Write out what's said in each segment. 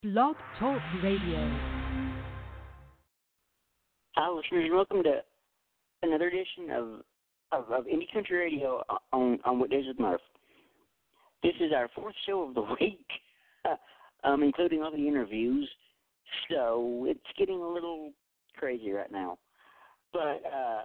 Blog Talk Radio. Hi, listeners, and welcome to another edition of Indie Country Radio on What Days with Murph. This is our fourth show of the week, including all the interviews, so it's getting a little crazy right now. But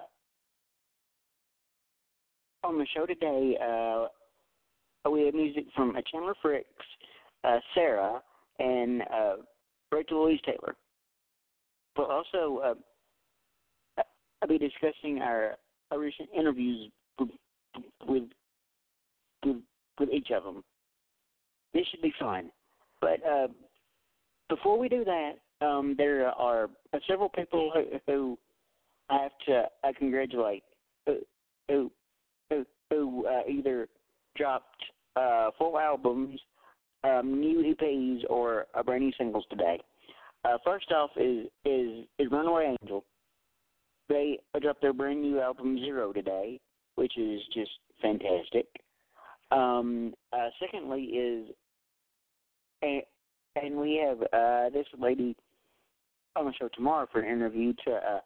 on the show today, we have music from Chandler Fricks, Sarah, and Rachel Louise Taylor. We'll also I'll be discussing our recent interviews with each of them. This should be fun. But before we do that, there are several people who I have to congratulate who either dropped full albums, new EPs, or brand new singles today. First off is Runaway Angel. They dropped their brand new album Zero today, which is just fantastic. Secondly is, and we have this lady on the show tomorrow for an interview to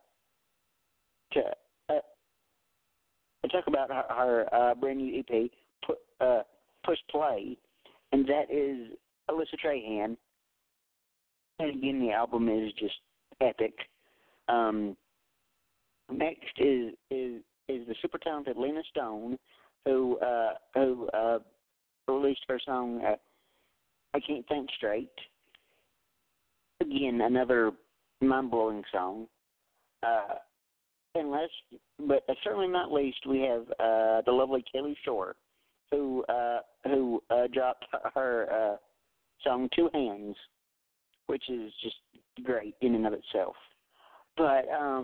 talk about her brand new EP, Push Play, and that is Alyssa Trahan. And again, the album is just epic. Next is the super talented Lena Stone, who released her song I Can't Think Straight. Again, another mind-blowing song. And last, but certainly not least, we have the lovely Kaylee Shore, who dropped her song Two Hands, which is just great in and of itself. But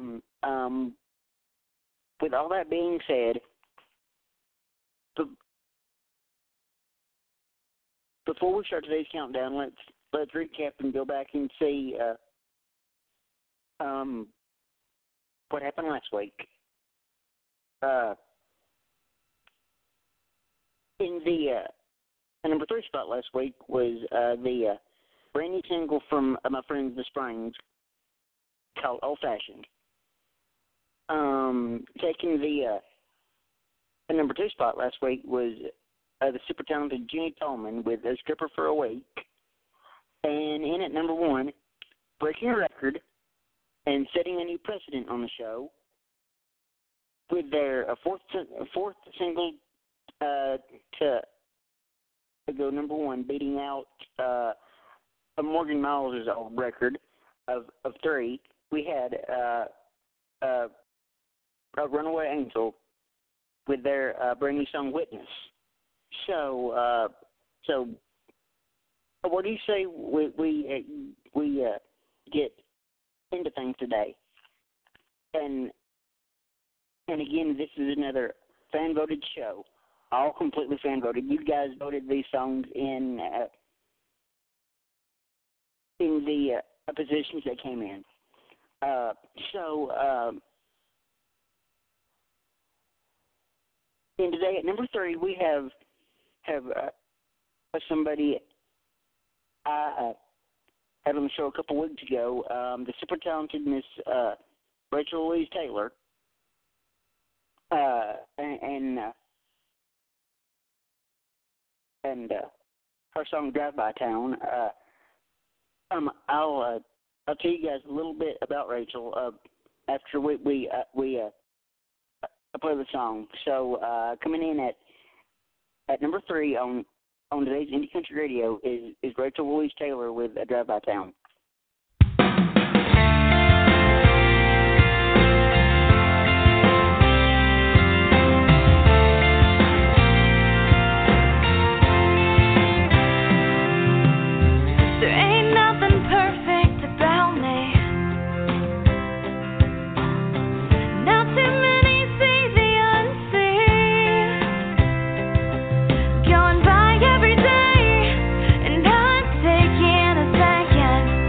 with all that being said, before we start today's countdown, let's recap and go back and see what happened last week. In the number 3 spot last week was the brand new single from my friends The Springs called Old Fashioned. Taking the number 2 spot last week was the super talented Jenny Tallman with A Stripper for a Week. And in at number 1, breaking a record and setting a new precedent on the show with their fourth single to go number 1, beating out Morgan Miles' old record of 3. We had Runaway Angel with their brand new song Witness. So what do you say we get into things today? And again, this is another fan voted show, all completely fan voted. You guys voted these songs in the positions they came in. And today at number 3, we have somebody I had on the show a couple weeks ago, the super talented Miss Rachel Louise Taylor, and her song Drive By Town. I'll tell you guys a little bit about Rachel after we play the song. So coming in at number 3 on today's Indie Country Radio is Rachel Louise Taylor with Drive By Town. Going by every day, and I'm taking a second.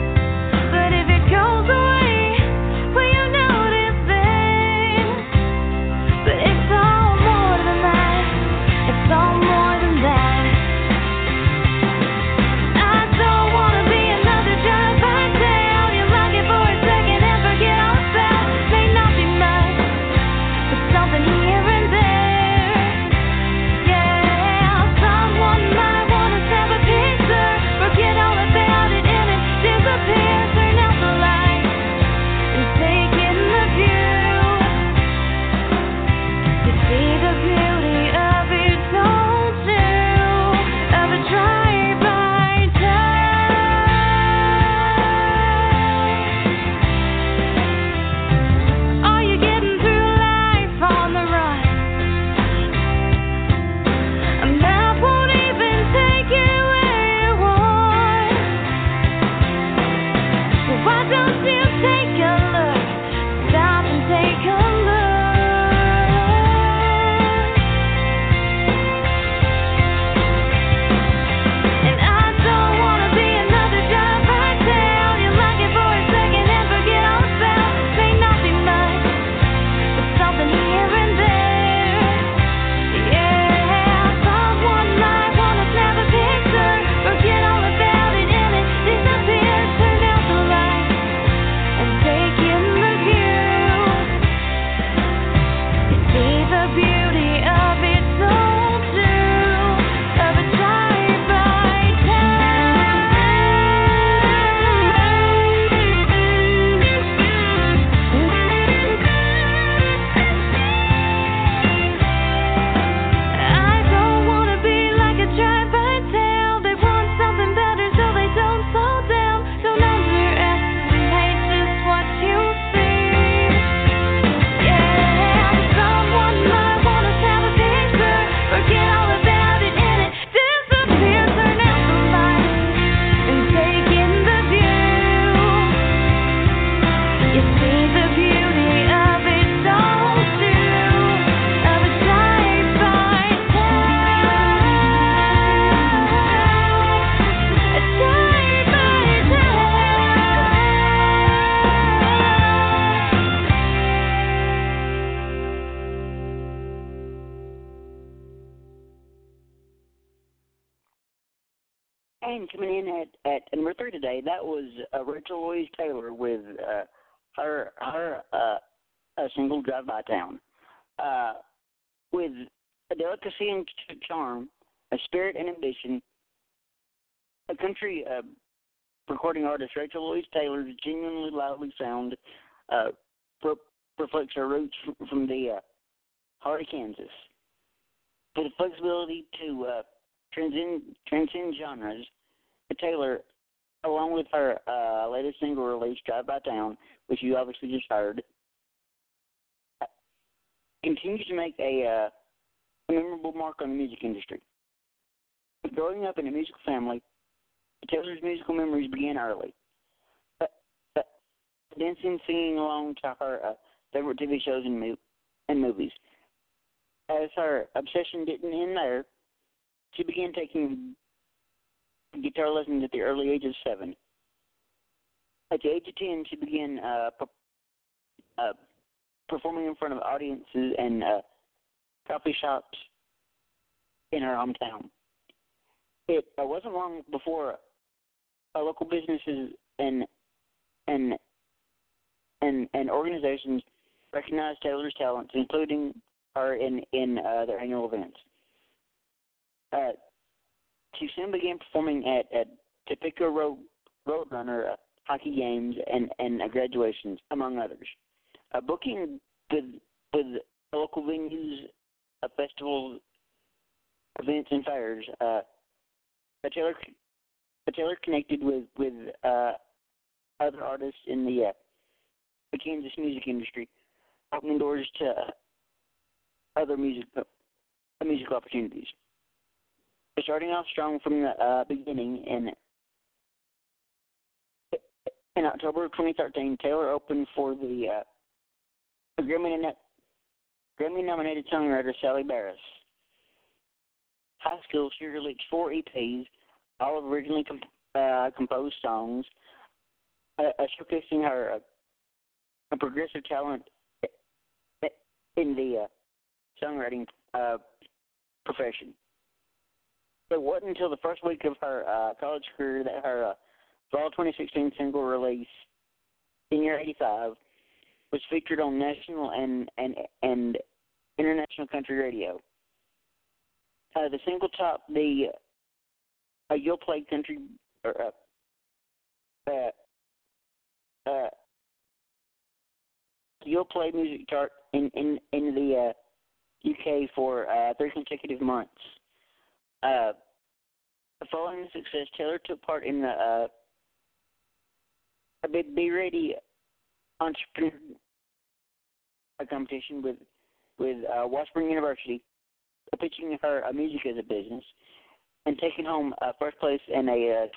coming in at number 3 today, that was Rachel Louise Taylor with her single "Drive By Town." With a delicacy and charm, a spirit and ambition, a country recording artist Rachel Louise Taylor's genuinely lively sound reflects her roots from the heart of Kansas. With the flexibility to transcend genres, Taylor, along with her latest single release, "Drive By Town," which you obviously just heard, continues to make a memorable mark on the music industry. Growing up in a musical family, Taylor's musical memories began early. Dancing, singing along to her favorite TV shows and movies. As her obsession didn't end there, she began taking guitar lessons at the early age of 7. At the age of 10, she began performing in front of audiences and coffee shops in her hometown. It wasn't long before local businesses and organizations recognized Taylor's talents, including her in their annual events. She soon began performing at Topeka Roadrunner hockey games and graduations, among others. Booking with local venues, festivals, events, and fairs. Taylor connected with other artists in the Kansas music industry, opening doors to other musical opportunities. Starting off strong from the beginning, in October of 2013, Taylor opened for the Grammy-nominated songwriter Sally Barris. High school, she released 4 EPs, all originally composed songs, showcasing her progressive talent in the songwriting profession. It wasn't until the first week of her college career that her fall 2016 single release, Senior 85, was featured on national and international country radio. The single topped the You'll Play Country You'll Play music chart in the UK for 3 consecutive months. Following the success, Taylor took part in the Be Ready entrepreneur competition with Washburn University, pitching her music as a business, and taking home first place in a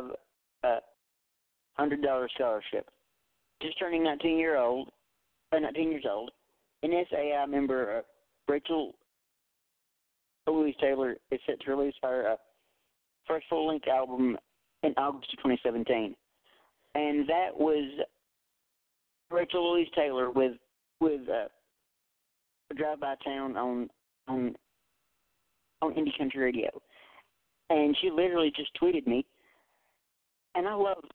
$2,500 scholarship. Just turning 19 years old, NSAI member Rachel Louise Taylor is set to release her first full-length album in August of 2017, and that was Rachel Louise Taylor with Drive By Town on Indie Country Radio, and she literally just tweeted me, and I love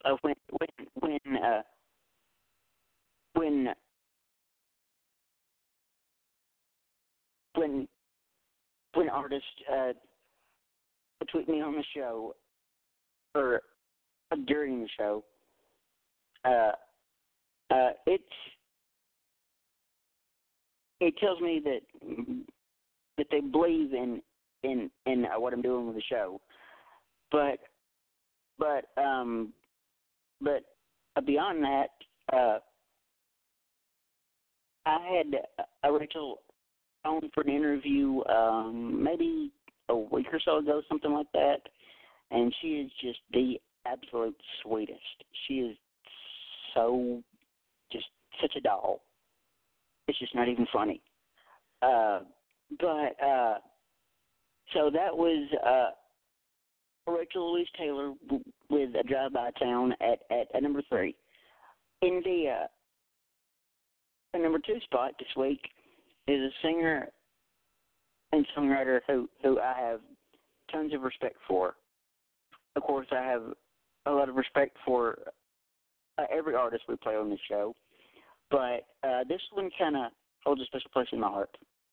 when artists tweet me on the show or during the show. It tells me that they believe in what I'm doing with the show, but beyond that, I had Rachel on for an interview maybe a week or so ago, something like that, and she is just the absolute sweetest. She is just such a doll. It's just not even funny. So that was Rachel Louise Taylor with a Drive By Town at number 3. In the number 2 spot this week is a singer and songwriter who I have tons of respect for. of course, I have a lot of respect for every artist we play on the show, but this one kind of holds a special place in my heart.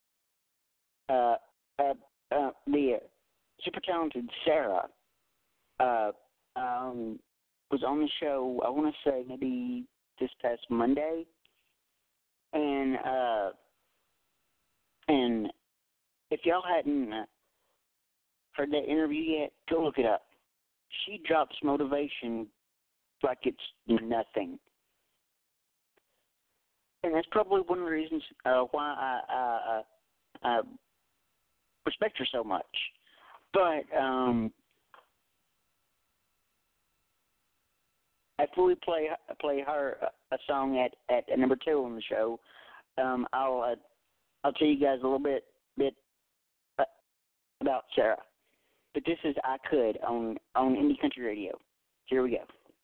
The super talented Sarah was on the show, I want to say maybe this past Monday, and if y'all hadn't heard that interview yet, go look it up. She drops motivation like it's nothing. And that's probably one of the reasons why I respect her so much. But after we play her a song at number 2 on the show, I'll tell you guys a little bit about Sarah. But this is I Could on Indie Country Radio. Here we go.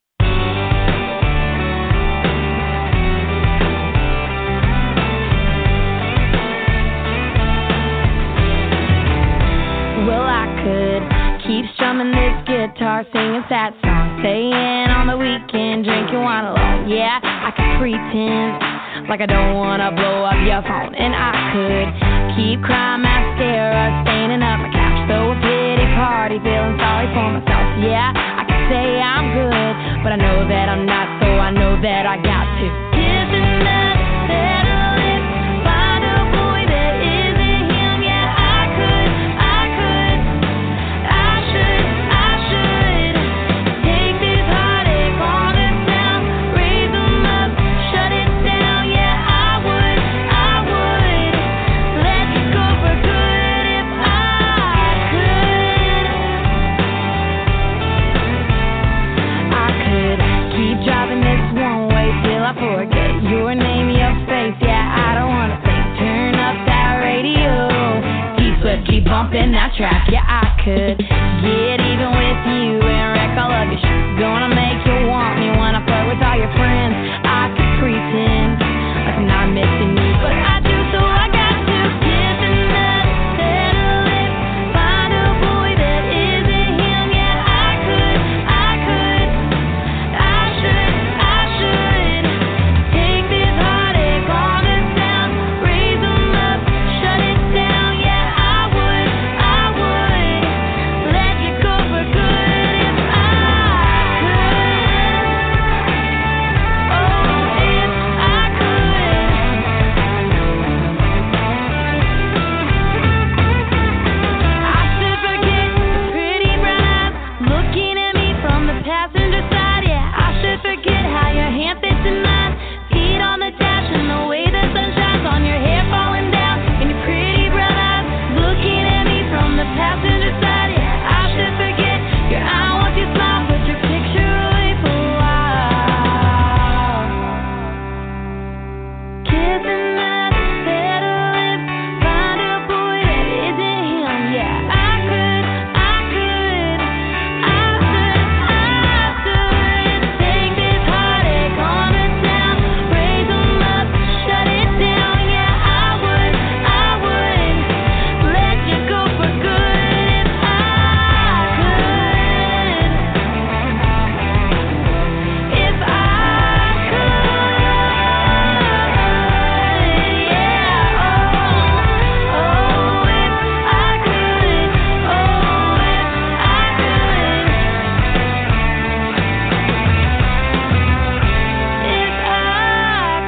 Well, I could keep strumming this guitar, singing sad songs, staying on the weekend, drinking wine alone. Yeah, I could pretend like I don't wanna blow up your phone, and I could keep crying mascara, staining up my couch, throw a pity party, feeling sorry for myself. Yeah, I could say I'm good, but I know that I'm not, so I know that I got to kiss enough, settle it, find a boy that isn't him. Yeah, I could, I should take this heartache on the town, raise them up, shut it down. Yeah, I would let you go for good if I could. I could keep driving this one way till I forget your name, your face. Yeah, I don't wanna think. Turn up that radio, T-Swift, keep bumping that track. Yeah, I could get even with you and wreck all of your shit. Gonna make you want me when I flirt with all your friends. I could pretend like I'm not missing you, but I do, so I got to kiss and nut, settle it, find a boy that isn't him. Yeah, I could, I should take this heartache on the town, raise them up, shut it down. Yeah, I would let you go for good if I could. Oh, if I could. I should forget the pretty brown eyes looking at me from the passenger side. Yeah, I should forget how your hand fits in mine, feet on the dash and the way the sun shines on your hair falling down, and your pretty brown eyes looking at me from the passenger side. Yeah, I should forget your I want you smile, put your picture away for a while. Kiss and nut, settle it, find a boy that isn't him. Yeah, I could take this heartache on the town, raise them up, shut it down. Yeah, I would let you go for good if I could. If I could, yeah, oh, if I could, oh, if I could, if I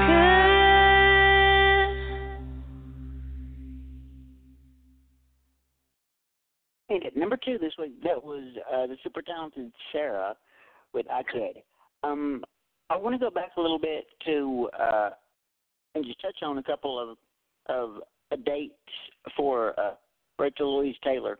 could. And at number 2 this week, that was the super talented Sarah with I Could. I want to go back a little bit to and just touch on a couple of dates for Rachel Louise Taylor.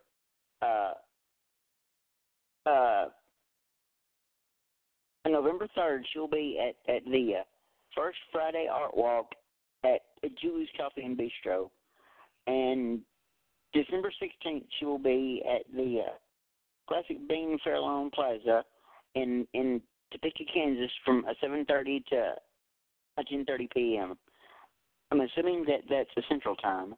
On November 3rd, she'll be at the First Friday Art Walk at Julie's Coffee and Bistro. And December 16th, she will be at the Classic Bean Fairlawn Plaza in Topeka, Kansas from 7:30 to 10:30 p.m. I'm assuming that that's the Central Time.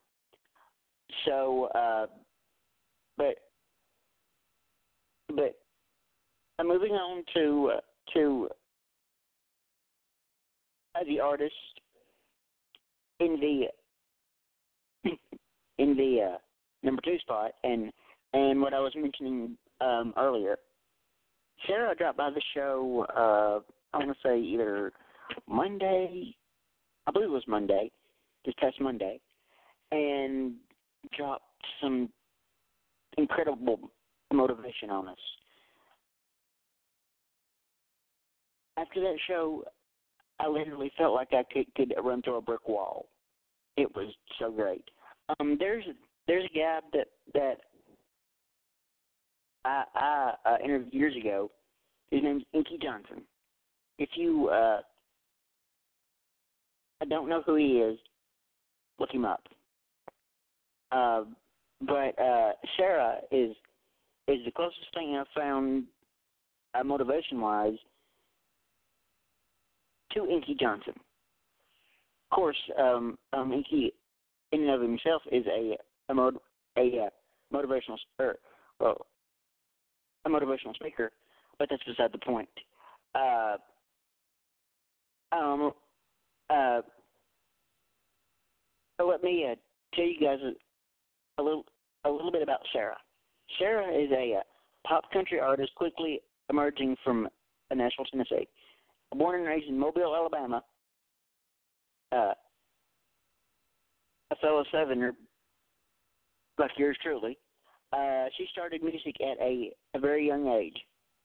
So, but moving on to the artist in the number 2 spot, and what I was mentioning earlier. Sarah dropped by the show. I want to say either Monday, I believe it was Monday, this past Monday, and dropped some incredible motivation on us. After that show, I literally felt like I could run through a brick wall. It was so great. There's a guy that I interviewed years ago. His name's Inky Johnson. If you I don't know who he is, look him up. But Sarah is the closest thing I've found, motivation-wise, to Inky Johnson. Of course, Inky, in and of himself, is a motivational speaker, but that's beside the point. Let me tell you guys a little bit about Sarah. Sarah is a pop country artist quickly emerging from Nashville, Tennessee. Born and raised in Mobile, Alabama, a fellow Southerner like yours truly, she started music at a very young age.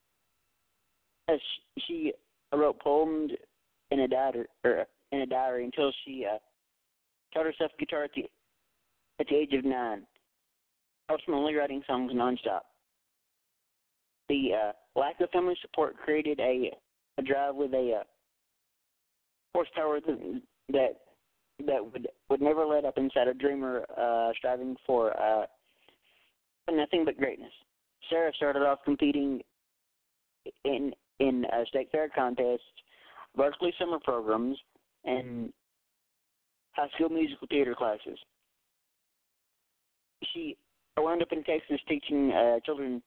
She wrote poems in a diary until she taught herself guitar at the age of 9, ultimately writing songs nonstop. The lack of family support created a drive with a horsepower that would never let up inside a dreamer striving for nothing but greatness. Sarah started off competing in state fair contests, varsity summer programs, and high school musical theater classes. She wound up in Texas teaching children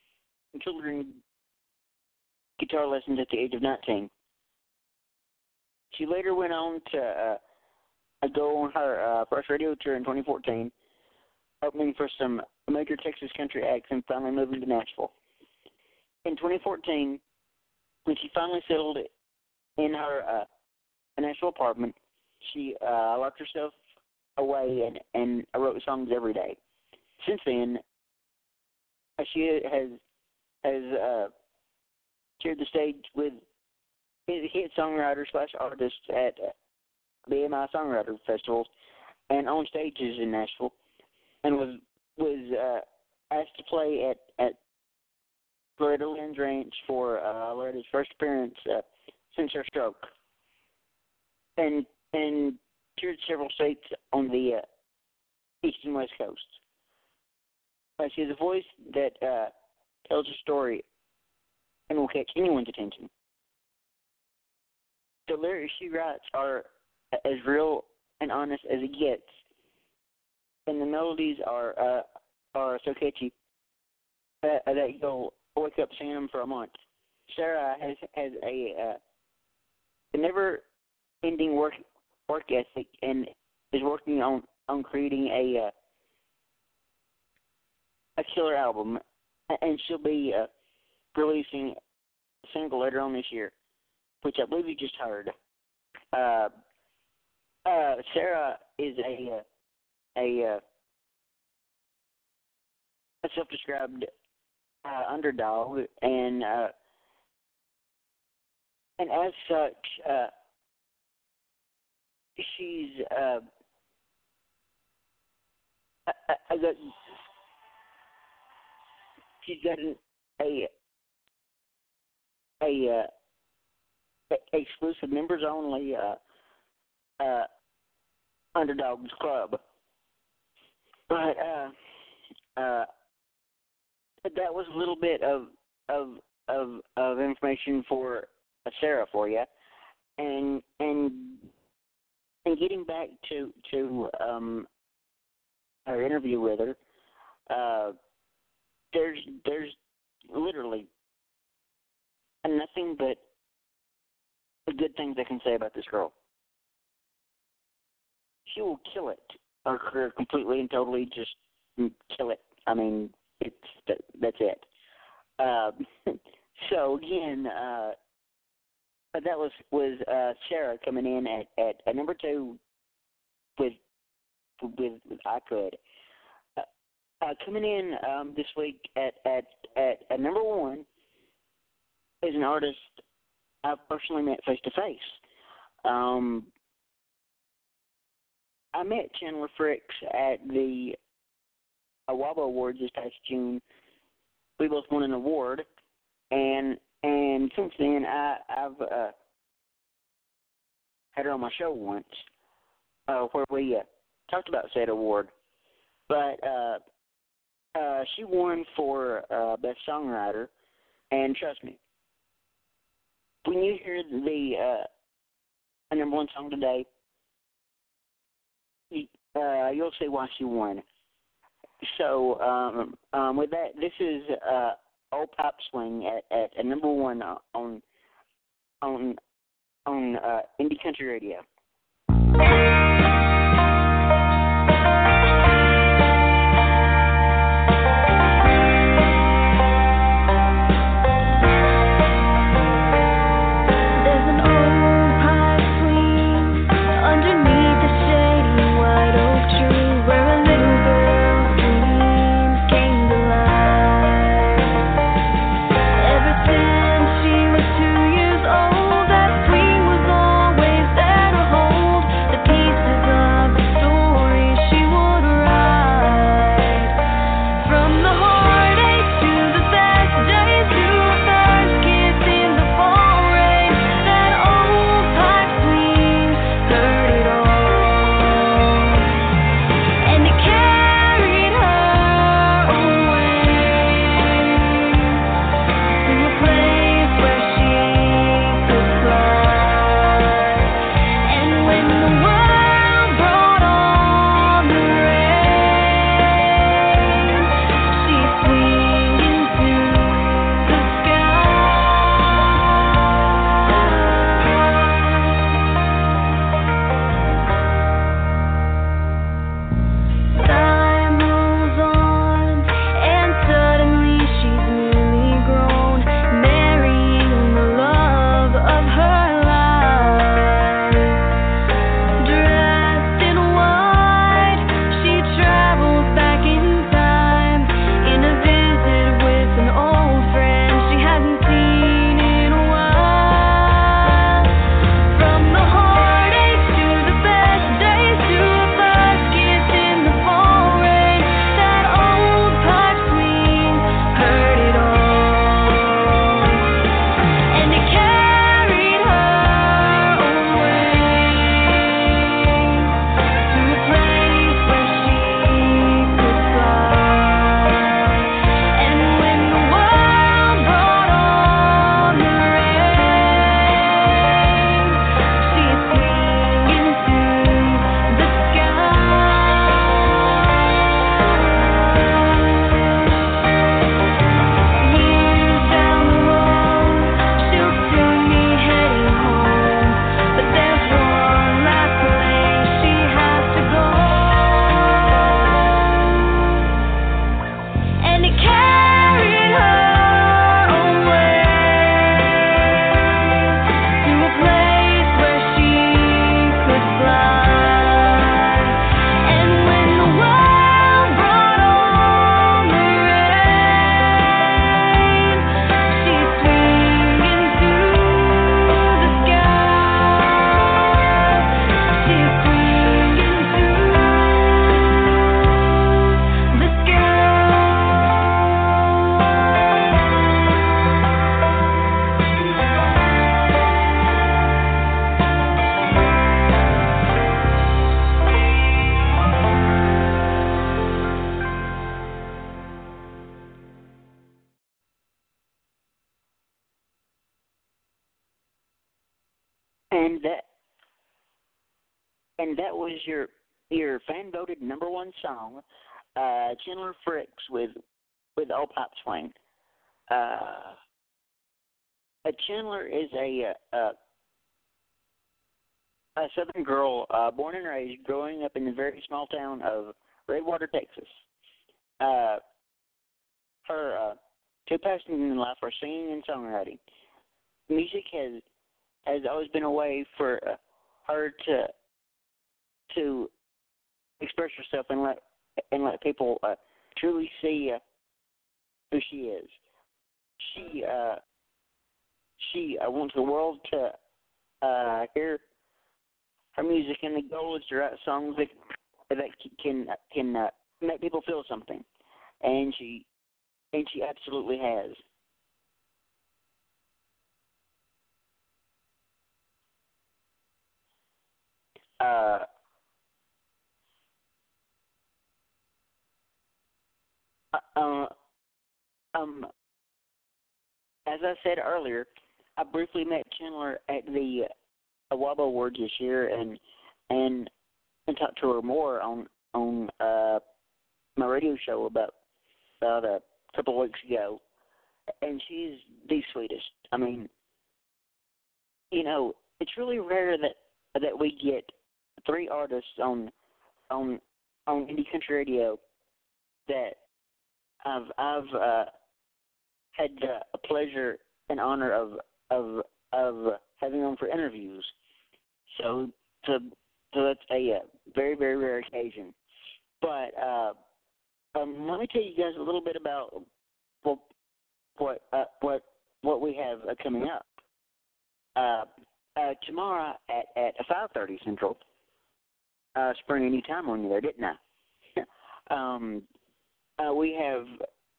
guitar lessons at the age of 19. She later went on to go on her first radio tour in 2014, opening for some major Texas country acts and finally moving to Nashville. In 2014, when she finally settled in her Nashville apartment, she locked herself away and wrote songs every day. Since then, she has shared the stage with hit songwriters / artists at BMI Songwriter Festivals and on stages in Nashville, and was asked to play at Loretta Lynn's Ranch for Loretta's first appearance since her stroke, and toured several states on the East and West Coast. She has a voice that tells a story and will catch anyone's attention. The lyrics she writes are as real and honest as it gets, and the melodies are so catchy that you'll wake up singing them for a month. Sarah has a never-ending work ethic and is working on creating a killer album, and she'll be releasing a single later on this year, which I believe you just heard. Sarah is a self-described underdog, and as such, she's got a exclusive members only underdogs club. But that was a little bit of information for Sarah for you, and getting back to our interview with her, there's literally nothing but good things I can say about this girl. She will kill it, her career completely and totally, just kill it. I mean, that's it. So again, that was Sarah coming in at number 2 with I Could. Coming in this week at number 1 is an artist I've personally met face to face. I met Chandler Fricks at the AWABA Awards this past June. We both won an award, and since then I've had her on my show once, where we talked about said award. But she won for Best Songwriter, and trust me, when you hear the number 1 song today, you'll see why she won. So with that, this is Old Pipe Swing at number 1 on Indie Country Radio. And that was your fan voted number 1 song, Chandler Fricks with Old Pipe Swing. Chandler is a Southern girl, born and raised, growing up in the very small town of Redwater, Texas. Her two passions in life are singing and songwriting. Music has always been a way for her to express herself and let people truly see who she is. She wants the world to hear her music, and the goal is to write songs that can make people feel something, and she absolutely has. As I said earlier, I briefly met Chandler at the WABA Awards this year, and talked to her more on my radio show about a couple of weeks ago, and she's the sweetest. I mean, it's really rare that we get three artists on indie country radio that I've had a pleasure and honor of having on for interviews. So that's a very, very rare occasion. But let me tell you guys a little bit about what we have coming up. Tomorrow at 5:30 Central. Sprung a new time on you there, didn't I? We have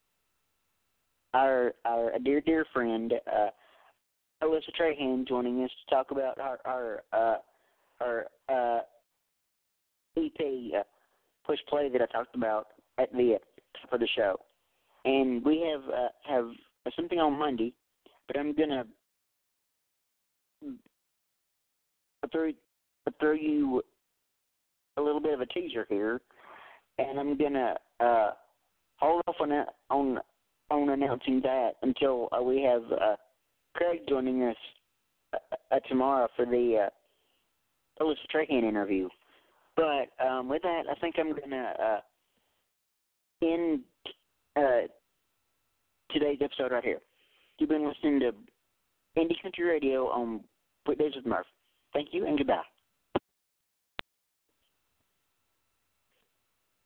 our dear friend Alyssa Trahan joining us to talk about our EP Push Play that I talked about at the top of the show, and we have something on Monday, but I'm gonna throw you a little bit of a teaser here, and I'm gonna hold off on announcing that until we have Craig joining us tomorrow for the Alyssa Trahan interview. But with that, I think I'm gonna end today's episode right here. You've been listening to Indie Country Radio on Weekdays with Murph. Thank you and goodbye.